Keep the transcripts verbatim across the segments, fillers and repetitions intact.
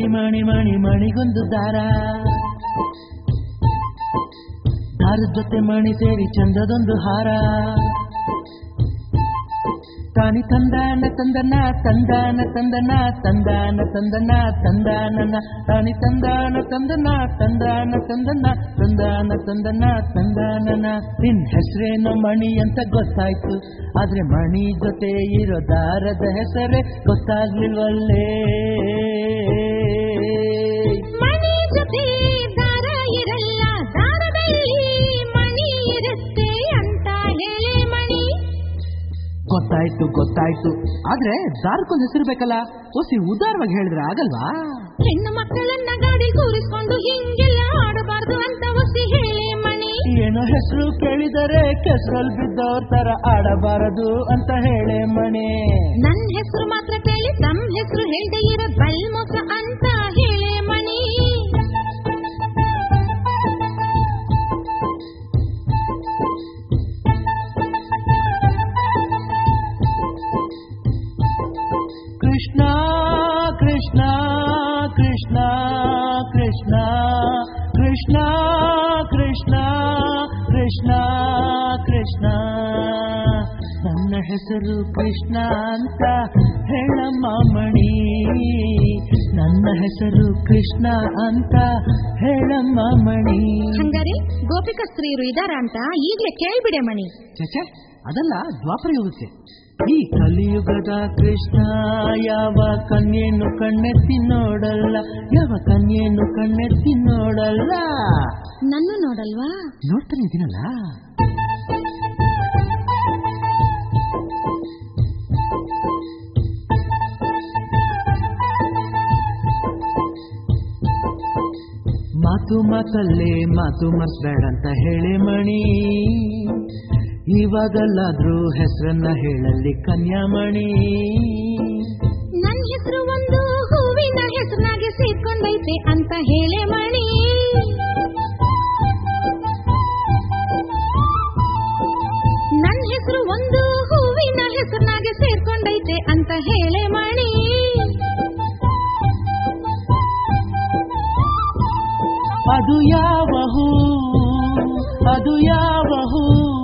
ಮಣಿ ಮಣಿ ಮಣಿ ಮಣಿಗೊಂದು ದಾರ, ದಾರದ ಜೊತೆ ಮಣಿ ಸೇರಿ ಚಂದದೊಂದು ಹಾರ. ತಾನಿ ತಂದಾನ ತಂದನ ತಂದಾನ ತಂದನ ತಂದಾನ ತಂದನ ತಂದಾನನ ತಾನಿ ತಂದಾನ ತಂದನ ತಂದಾನ ತಂದನ ತಂದಾನ ತಂದನ ತಂದಾನನ. ನಿನ್ ಹೆಸರೇನೋ ಮಣಿ ಅಂತ ಗೊತ್ತಾಯ್ತು, ಆದ್ರೆ ಮಣಿ ಜೊತೆ ಇರೋ ದಾರದ ಹೆಸರೇ ಗೊತ್ತಾಗ್ಲಿಲ್ವಲ್ಲೇ. ಮಣಿ ಜೊತೆ ದಾರ ಇರಲ್ಲ, ದಾರದಲ್ಲಿ ಮಣಿ ಇರುತ್ತೆ ಅಂತ ಹೇಳಿ ಮಣಿ. ಗೊತ್ತಾಯ್ತು ಗೊತ್ತಾಯ್ತು, ಆದ್ರೆ ದಾರಕ್ಕೊಂದು ಹೆಸರು ಬೇಕಲ್ಲ, ಒಸಿ ಉದಾರವಾಗಿ ಹೇಳಿದ್ರೆ ಆಗಲ್ವಾ? ಹೆಣ್ಣು ಮಕ್ಕಳನ್ನ ಗಾಡಿ ಕೂರಿಸ್ಕೊಂಡು ಹಿಂಗೆಲ್ಲ ಆಡಬಾರ್ದು ಅಂತ ಒಸಿ ಹೇಳಿ ಮಣಿ. ಏನೋ ಹೆಸರು ಕೇಳಿದರೆ ಕೆಸರಲ್ಲಿ ಬಿದ್ದವ್ರ ತರ ಆಡಬಾರದು ಅಂತ ಹೇಳೆ ಮಣಿ. ನನ್ ಹೆಸರು ಮಾತ್ರ ಕೇಳಿ ತಮ್ಮ ಹೆಸರು ಹೇಳ್ದೆ ಇರೋ ಬಲ್ಮುಖ ಅಂತ ಹೇಳೆ ಮಣಿ. ಕೃಷ್ಣ ಕೃಷ್ಣ ಕೃಷ್ಣ ಕೃಷ್ಣ ಕೃಷ್ಣ ಕೃಷ್ಣ ಕೃಷ್ಣ ಕೃಷ್ಣ. ನನ್ನ ಹೆಸರು ಕೃಷ್ಣ ಅಂತ ಹೇಳಮ್ಮ ಮಣಿ, ನನ್ನ ಹೆಸರು ಕೃಷ್ಣ ಅಂತ ಹೇಳಮ್ಮ ಮಣಿ. ಹಂಗಾರೆ ಗೋಪಿಕಾ ಸ್ತ್ರೀಯರು ಇದಾರ ಅಂತ ಈಗ್ಲೇ ಕೇಳ್ಬಿಡೆ ಮಣಿ. ಚಚೆ, ಅದಲ್ಲ ದ್ವಾಪರ ಯುಗಕ್ಕೆ. ಈ ಕಲಿಯುಗದ ಕೃಷ್ಣ ಯಾವ ಕನ್ಯೆಯನ್ನು ಕಣ್ಣೆತ್ತಿ ನೋಡಲ್ಲ, ಯಾವ ಕನ್ಯೆಯನ್ನು ಕಣ್ಣೆತ್ತಿ ನೋಡಲ್ಲ. ನನ್ನ ನೋಡಲ್ವಾ? ನೋಡ್ತಾನೆ ಇದೀನಲ್ಲ. ಮಾತು ಮಾತಲ್ಲೇ ಮಾತು ಮರ್ಸ್ಬೇಡ ಅಂತ ಹೇಳೆ ಮಣಿ, ಇವಾಗಲ್ಲಾದ್ರೂ ಹೆಸರನ್ನ ಹೇಳಲ್ಲಿ ಕನ್ಯಾಮಣಿ. ನನ್ ಹೆಸರು ಒಂದು ಹೂವಿನ ಹೆಸರಾಗಿ ಸೇರ್ಕೊಂಡೈತೆ ಅಂತ ಹೇಳೆ ಮಣಿ. ನನ್ ಹೆಸರು ಒಂದು ಹೂವಿನ ಹೆಸರಾಗಿ ಸೇರ್ಕೊಂಡೈತೆ ಅಂತ ಹೇಳೆ ಮಣಿ. ಅದು ಯಾವ ಹೂ, ಅದು ಯಾವ ಹೂ,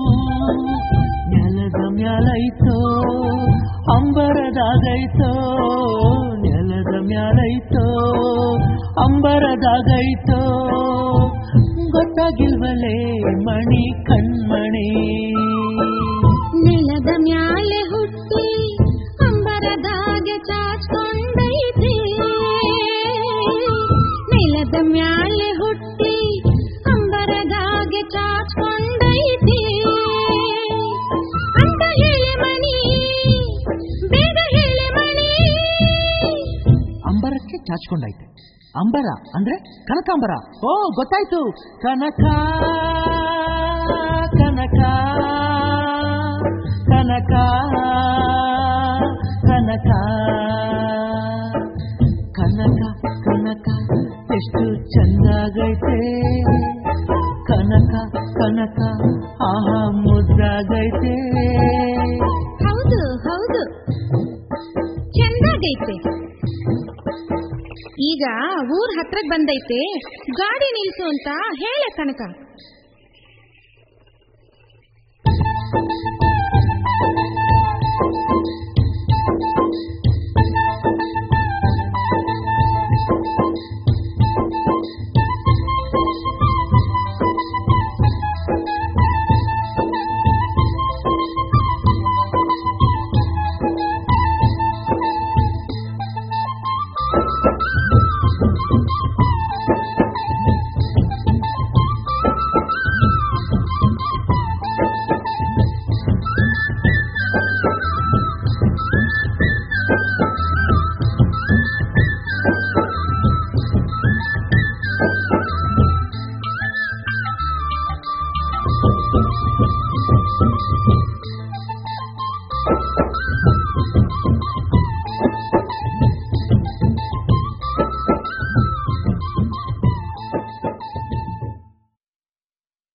ನೆಲದ ಮ್ಯಾಲೈತೋ ಅಂಬರದಾಗೈತೋ, ನೆಲದ ಮ್ಯಾಲೈತೋ ಅಂಬರದಾಗೈತೋ, ಗೊತ್ತಾಗಿಲ್ವಲೇ ಮಣಿ ಕಣ್ಮಣಿ. ನೆಲದ ಮ್ಯಾಲೆ ಹುಟ್ಟಿ ಅಂಬರದಾಗೆ ಚಾಚ್ಕೊಂಡೈತೆ, ನೆಲದ ಮ್ಯಾಲೆ ಹುಟ್ಟಿ ಅಂಬರದಾಗೆ ಚಾಚ್ಕೊಂಡೈತೆ ಅಂತ ಹೇಳಿ ಮಣಿ, ಬೇಗ ಹೇಳಿ ಮಣಿ. ಅಂಬರಕ್ಕೆ ಚಾಚ್ಕೊಂಡೈತೆ. ಅಂಬರ ಅಂದ್ರೆ ಕನಕಾಂಬರ. ಓ ಗೊತ್ತಾಯ್ತು, ಕನಕ ಕನಕ ಕನಕ ಕನಕ ಕನಕ ಕನಕ ಎಷ್ಟು ಚಂದಾಗೈತೆ, ಕನಕ ಕನಕ ಆಹಾ ಮುದ್ದಾಗೈತೆ. ಹೌದು ಹೌದು, ಚಂದಾಗೈತೆ. ಈಗ ಊರ್ ಹತ್ರಕ್ ಬಂದೈತೆ, ಗಾಡಿ ನಿಲ್ಸು ಅಂತ ಹೇಳ ಕನಕ.